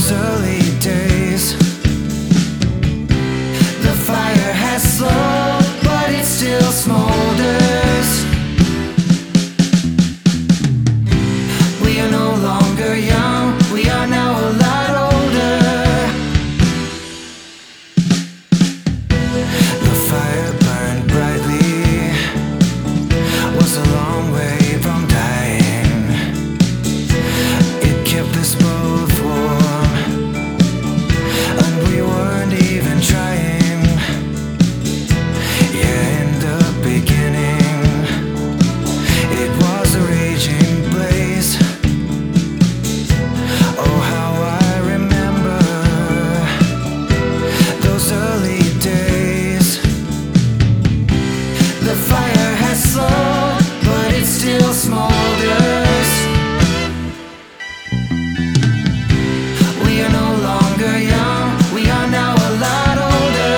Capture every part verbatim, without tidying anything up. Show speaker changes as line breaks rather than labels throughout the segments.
those early days. The fire has slowed, but it still smolders. We are no longer young, we are now a lot older. The fire burned brightly, was a long way from dying. It kept us both warm, and we weren't even trying. Yeah, in the beginning, it was a raging blaze. Oh, how I remember those early days. The fire has slowed, but it still smolders. We are no longer young, we are now a lot older.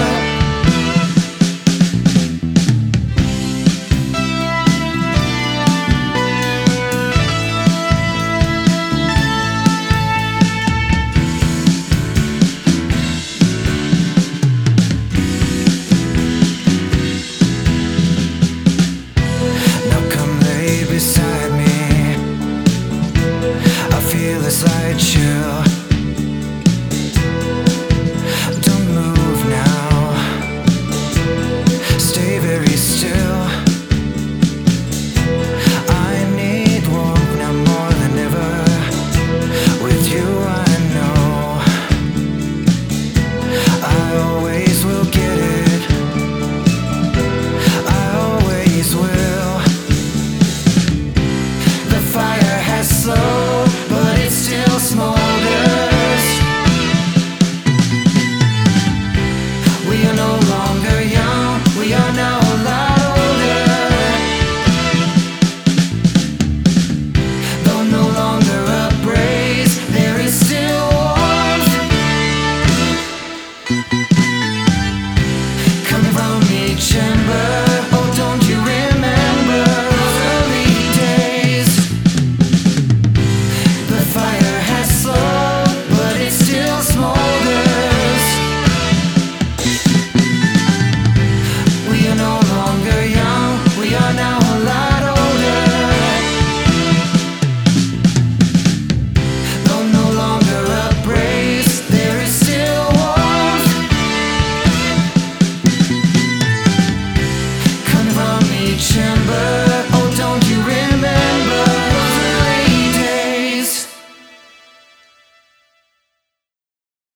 Now come lay beside me. I feel a slight chill